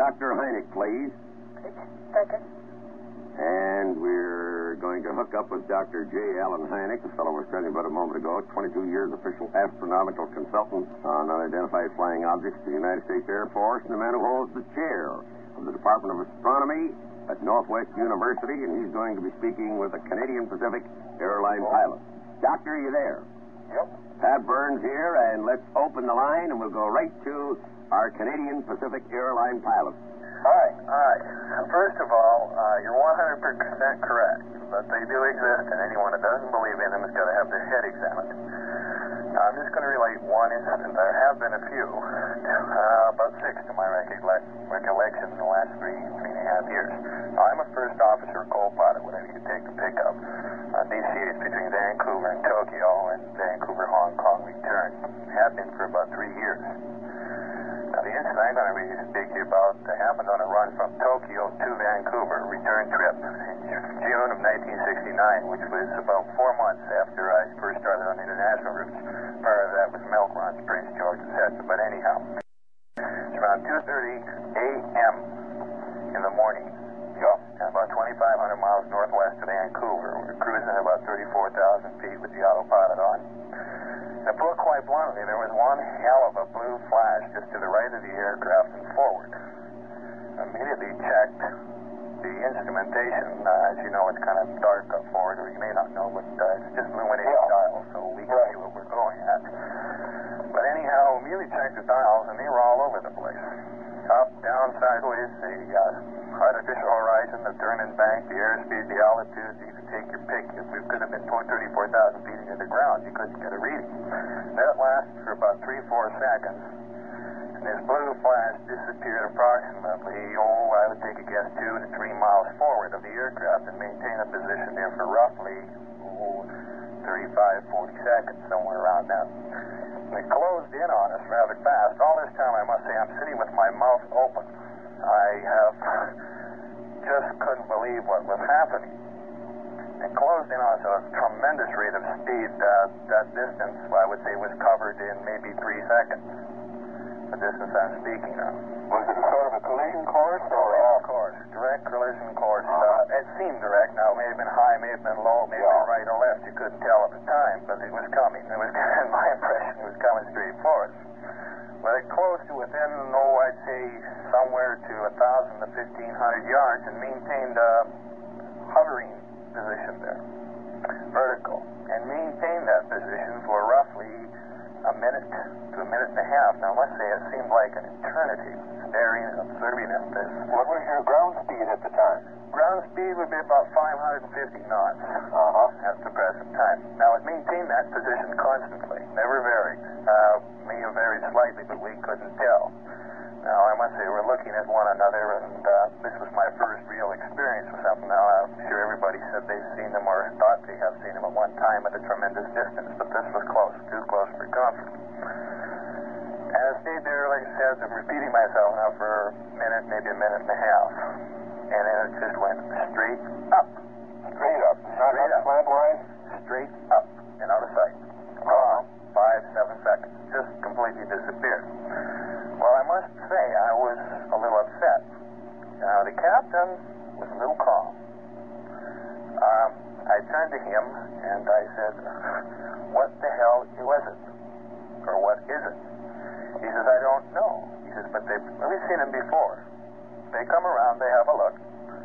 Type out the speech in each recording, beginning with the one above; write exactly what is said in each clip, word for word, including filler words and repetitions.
Doctor Hynek, please. Second. And we're going to hook up with Doctor J. Allen Hynek, the fellow we were telling you about a moment ago, twenty-two years official astronomical consultant on unidentified flying objects to the United States Air Force, and the man who holds the chair of the Department of Astronomy at Northwest University, and he's going to be speaking with a Canadian Pacific airline pilot. Doctor, are you there? Yep. Pat Burns here, and let's open the line, and we'll go right to our Canadian Pacific airline pilot. Hi. Hi. First of all, uh, you're one hundred percent correct, but they do exist, and anyone that doesn't believe in them has got to have their head examined. Now, I'm just going to relate one incident. There have been a few, uh, about six to my recollect- recollection in the last three, three and a half years. Now, I'm a first officer, co-pilot, whatever you take to pick up, on these series between Vancouver and Tokyo and Vancouver, Hong Kong return. Have been for about three years. Now, the incident I'm going to really speak to you about happened on a run from Tokyo to Vancouver, return trip, in June of nineteen sixty-nine, which was about four months after I first started on international routes. Part of that was milk runs, Prince George, et cetera. But anyhow, it's around two thirty a.m. in the morning, and about twenty-five hundred miles northwest of Vancouver. We're cruising at about thirty-four thousand feet with the autopilot on. To put quite bluntly, there was one hell of a blue flash just to the right of the aircraft and forward. Immediately checked the instrumentation. Uh, as you know, it's kind of dark up forward, or you may not know, but uh, it's just illuminated dials, so we can see what we're going at. But anyhow, immediately checked the dials, and they were all over the place. Up, down, sideways, the uh, artificial horizon, the turn and bank, the airspeed, the altitude, you could take your pick. If we could have been thirty-four thousand feet into the ground, you couldn't get a reading. That lasted for about three, four seconds. And this blue flash disappeared approximately, oh, I would take a guess, two to three miles forward of the aircraft and maintained a position there for roughly, oh, thirty-five, forty seconds, somewhere around that. And it closed in on us rather fast. All this time, I must say, I'm sitting with my mouth open. I have just couldn't believe what was happening. It closed in on us at a tremendous rate of speed. Uh, that distance, I would say, was covered in maybe three seconds. The distance I'm speaking of. Was it sort of a collision course? Or collision course, direct collision course. Uh, it seemed direct. Now, it may have been high, may have been low, may have been right or left. You couldn't tell at the time, but it was coming. It was, my impression, it was coming straight for us. But it closed to within, oh, I'd say somewhere to a thousand to fifteen hundred yards, and maintained a hovering position there, vertical, and maintained that position for roughly a minute to a minute and a half. Now, let's say it seemed like an eternity, staring and observing at this. What was your ground speed at the time? Ground speed would be about five hundred fifty knots uh-huh. at the present time. Now, it maintained that position constantly, never varied. Uh, may have varied slightly, but we couldn't tell. Now, I must say, we're looking at one another, and uh, this was my first real experience with something. Now, I'm sure everybody said they've seen them or thought they have seen them at one time at a tremendous distance, but this was close, too close for comfort. And I stayed there, like I said, I'm repeating myself now for a minute, maybe a minute and a half. And then it just went straight up. Straight up. Not Straight up. Slant line? Straight up and out of sight. Uh, five, seven seconds. Just completely disappeared. Well, I must say, I was a little upset. Now, the captain was a little calm. Um, I turned to him and I said, what the hell was it? Or what is it? He says, I don't know. He says, but they've, we've seen them before. They come around, they have a look.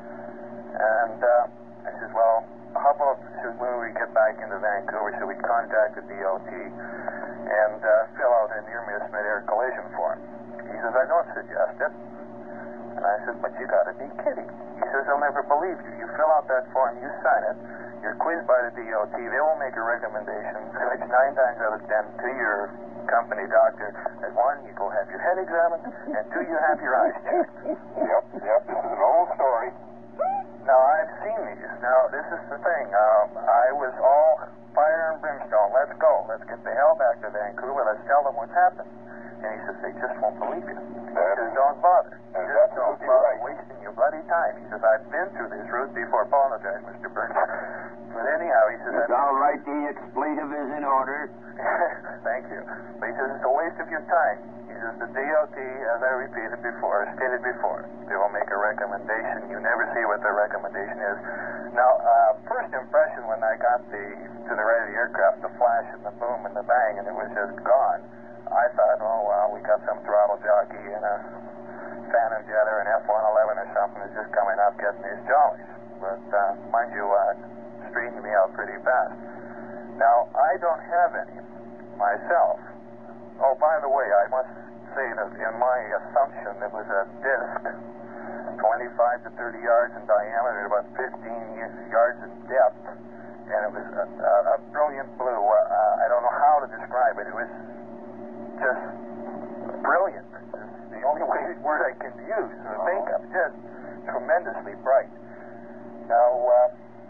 And uh, I says, well, how about when we get back into Vancouver, should we contact the D O T and uh, fill out a near-miss mid-air collision form? He says, I don't suggest it. And I said, but you got to be kidding. He says, they'll never believe you. You fill out that form, you sign it, you're quizzed by the D O T, they will make a recommendation, which nine times out of ten to your company doctor, that one, you go have your head examined, and two, you have your eyes checked. Yep, yep, this is an old story. Now, I've seen these. Now, this is the thing. Um, I was all fire and brimstone. Let's go. Let's get the hell back to Vancouver. Let's tell them what's happened. And he says, they just won't believe you. He says, don't bother. That's Just don't absolutely bother right. wasting your bloody time. He says, I've been through this route before. Apologize, Mister Burns. But anyhow, he says... It's all right. The expletive is in order. Thank you. But he says, it's a waste of your time. He says, the D O T, as I repeated before, stated before, they will make a recommendation. You never see what the recommendation is. Now, uh, first impression when I got the to the right of the aircraft, the flash and the boom and the bang, and it was just gone, I thought, oh, well, we got some throttle jockey and a Phantom Jet or an F one eleven or something is just coming up getting these jollies. But, uh, mind you, uh, straightened me out pretty fast. Now, I don't have any myself. Oh, by the way, I must say that in my assumption it was a disc, twenty-five to thirty yards in diameter, about fifteen yards in depth, and it was a, a, a brilliant blue. Uh, I don't know how to describe it. It was just brilliant. It's the only way, word I can use or think of. Just tremendously bright. Now, uh,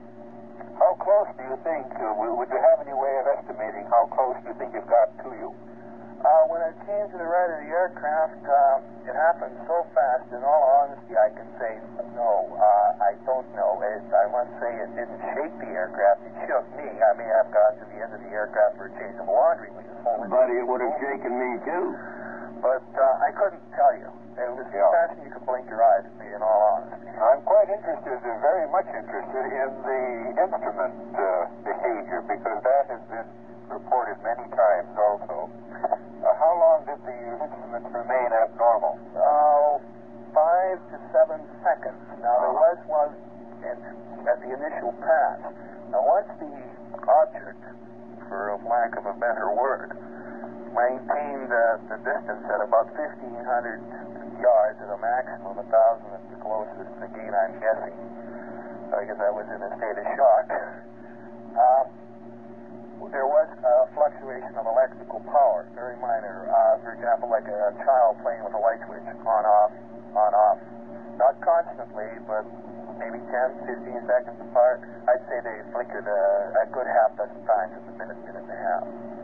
How close do you think, uh, would you have any way of estimating how close do you think it got to you? Uh, when it came to the right of the aircraft, uh, it happened so fast. In all honesty, I can say no. Uh, I don't know. It, I must say it didn't shake the aircraft. It shook me. I may have got to the end of the aircraft for a change of laundry. Buddy, it would have shaken me, too. But uh, I couldn't tell you. It was Yeah. faster than you could blink your eyes at me, in all honesty. I'm quite interested, uh, very much interested in the instrument uh, behavior, because that has been reported many times also. Uh, how long did the instruments remain abnormal? Oh, five to seven seconds. Now, there was one in, at the initial pass. Now, once the object, for lack of a better word, maintained uh, the distance at about fifteen hundred yards at a maximum, one thousand at the closest, again, I'm guessing. I guess I was in a state of shock. Uh, there was a fluctuation of electrical power, very minor. Uh, for example, like a child playing with a light switch, on, off, on, off. Not constantly, but maybe ten, fifteen seconds apart. I'd say they flickered a, a good half dozen times in the minute, minute and a half.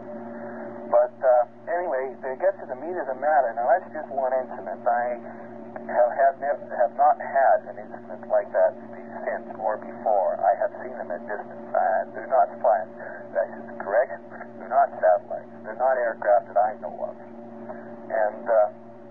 But uh, anyway, to get to the meat of the matter, now that's just one incident. I have, have, nev- have not had an incident like that since or before. I have seen them at distance. Uh, they're not flying. That's just correct. They're not satellites. They're not aircraft that I know of. And uh,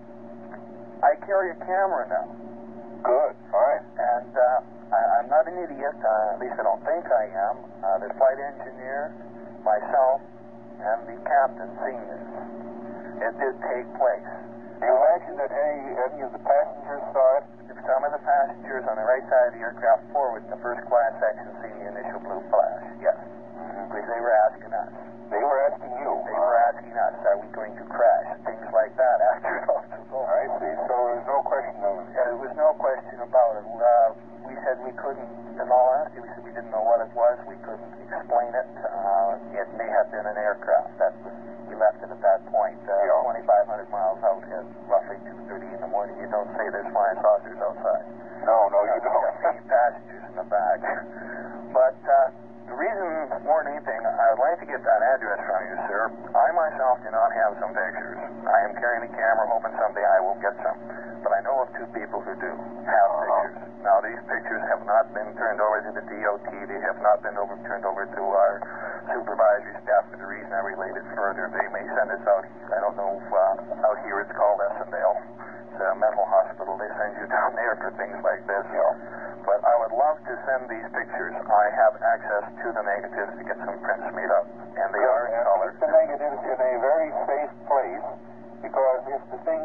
I carry a camera now. Good, fine. And uh, I, I'm not an idiot. Uh, at least I don't think I am. Uh, the flight engineer, myself, and the captain seen this. It did take place. Do you imagine that any, any of the passengers saw it? Some of the passengers on the right side of the aircraft forward in the first class section seen the initial blue flash, yes. Mm-hmm. Because they were asking us. They were asking you. They were asking us, are we going to crash? Things like that after it all took over. I see. So there's no question of it. Yeah, there was no question about it. Uh, we said we couldn't, in all honesty, we said we didn't know what it was. We couldn't explain it. Uh, it may have been an aircraft. That was, we left it at that point. Uh, Yeah. twenty-five hundred miles out at roughly two thirty in the morning. You don't say there's flying saucers outside. No, no, you Uh, don't. eight passengers in the back. But uh, the reason, more than anything, I would like to get that address from you, sir. I myself do not have some pictures. I am carrying a camera, hoping someday I will get some. But I know of two people who do have pictures. Now, these pictures have not been turned over to the D O T. They have not been over, turned over to our supervisory staff for the reason I related further. They may send us out, I don't know, if, uh, out here it's called Essendale. It's a mental hospital. They send you down there for things like this. But I would love to send these pictures. I have access to the negatives to get some prints made up. And they are in color. Keep the negatives in a very safe place, because if the thing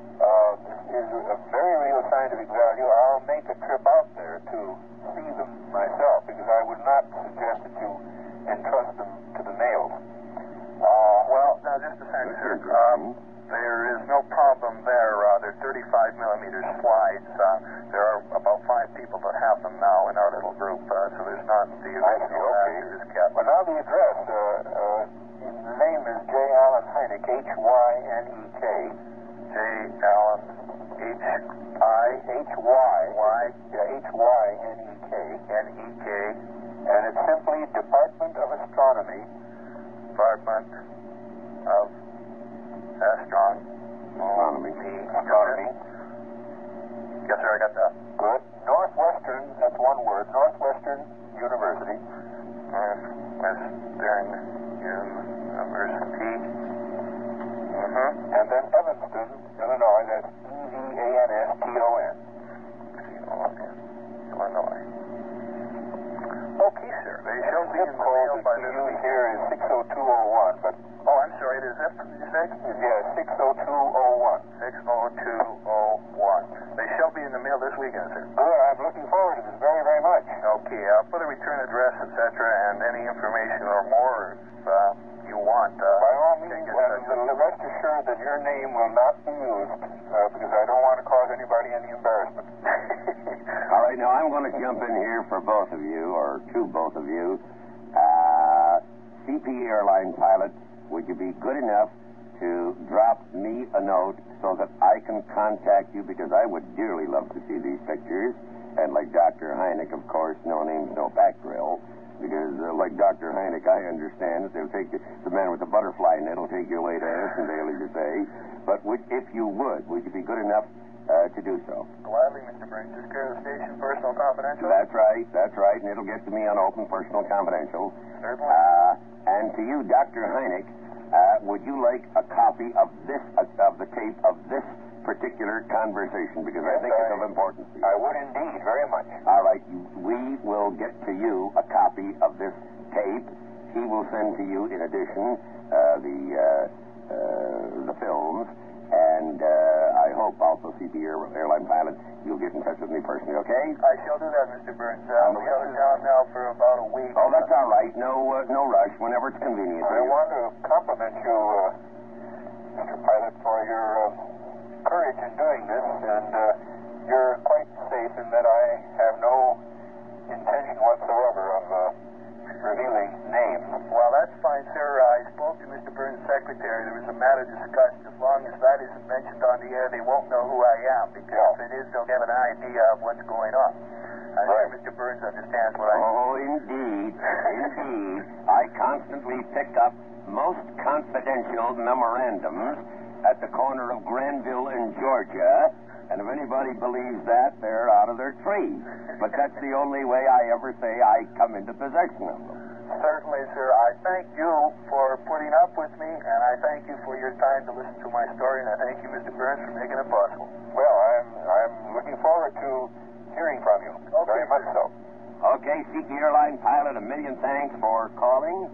uh, is of very real scientific value, I'll make a trip out there to see them myself, because I would not suggest that you entrust them to the mail. Uh, well, now just a second, sir. Um, there is no problem there. Uh, they're thirty-five millimeter slides. Uh, there are about five people that have them now in our little group, uh, so there's not the I see, original okay. actor is kept. Well, now the address, uh, uh, the name is J. Allen Hynek, H Y N E K. J. Allen, H. I. H Y. Y. Yeah, H Y N E K. N. E. K. And it's simply Department of Astronomy. Department of Astronomy. Astronomy. Astronomy. Yes, sir, I got that. Good. Northwestern, that's one word, Northwestern University. Northwestern University. Mm-hmm. And then Evanston, Illinois. That's E V A N S T O N. Illinois. Okay, sir. They shall be in the mail by this week. Here is six oh two oh one, but... Oh, I'm sorry. The zip, did you say? Yeah, six oh two oh one. six oh two oh one. They shall be in the mail this weekend, sir. Good. I'm looking forward to this very, very much. Okay, I'll put a return address, et cetera, and any information or more if uh, you want. Uh, By all means, and rest assured that your name will not be used uh, because I don't want to cause anybody any embarrassment. All right, now I'm going to jump in here for both of you, or to both of you. Uh, C P airline pilot, would you be good enough to drop me a note so that I can contact you, because I would dearly love to see these pictures. And like Doctor Hynek, of course, no names, no back drill. Because uh, like Doctor Hynek, I understand that they'll take you, the man with the butterfly net will take you away to Annandale, as you say. But would, if you would, would you be good enough uh, to do so? Gladly, Mister Burns. Just care of the station, personal confidential? That's right, that's right. And it'll get to me on open, personal confidential. Certainly. Uh, and to you, Doctor Hynek, Uh, would you like a copy of this, uh, of the tape of this particular conversation? Because Yes, I think I, it's of importance to you. I would indeed, very much. All right, we will get to you a copy of this tape. He will send to you, in addition, uh, the uh, uh, the films, and uh, I hope also, C P Air, airline pilot, you'll get in touch with me personally, okay? I shall do that, Mister Burns. I'll be out of town now for about a week. Oh, that's all right. No, uh, no rush. Whenever it's convenient. I want to compliment you, uh, Mister Pilot, for your uh, courage in doing this, and uh, you're quite safe in that I have no intention whatsoever of uh, revealing names. Well, that's fine, sir. I spoke to Mister Burns' secretary. There was a matter discussed. As long as that isn't mentioned on the air, they won't know who I am, because Yeah. if it is, they'll have an idea of what's going on. I'm sure Mister Burns understands what I mean. Oh, indeed. Indeed. I constantly pick up most confidential memorandums at the corner of Granville and Georgia, and if anybody believes that, they're out of their tree. But that's the only way I ever say I come into possession of them. Certainly, sir. I thank you for putting up with me, and I thank you for your time to listen to my story, and I thank you, Mister Burns, for making it possible. Well, I'm I'm looking forward to hearing from you. Okay, Very much so. Okay, C P airline pilot, a million thanks for calling.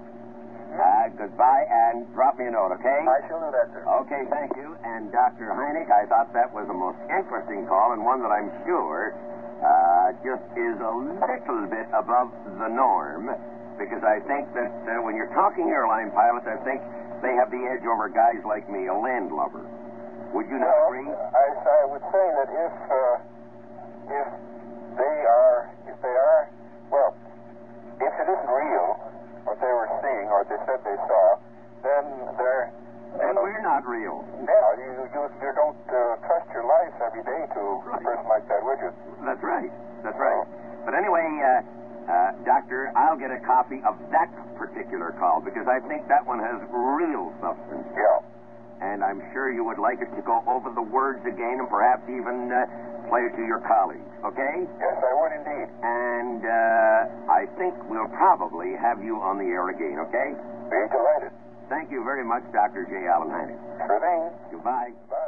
Uh, goodbye, and drop me a note, okay? I shall do that, sir. Okay, thank you. And Doctor Hynek, I thought that was a most interesting call, and one that I'm sure uh, just is a little bit above the norm, because I think that uh, when you're talking airline pilots, I think they have the edge over guys like me, a landlubber. Would you not Well, agree? I, I would say that if uh, if they are if they are well, if it isn't real what they were seeing or what they said they saw, then they're And we're not real. yeah you you, you don't uh, trust your life every day to a person like that, would you? That's right. That's right. But anyway, uh, uh, Doctor, I'll get a copy of that particular call, because I think that one has real substance. Yeah. And I'm sure you would like it to go over the words again and perhaps even uh, play it to your colleagues, okay? Yes, I would indeed. And uh, I think we'll probably have you on the air again, okay? Be delighted. Thank you very much, Doctor J. Allen Hynek. Sure thing. Goodbye. Bye.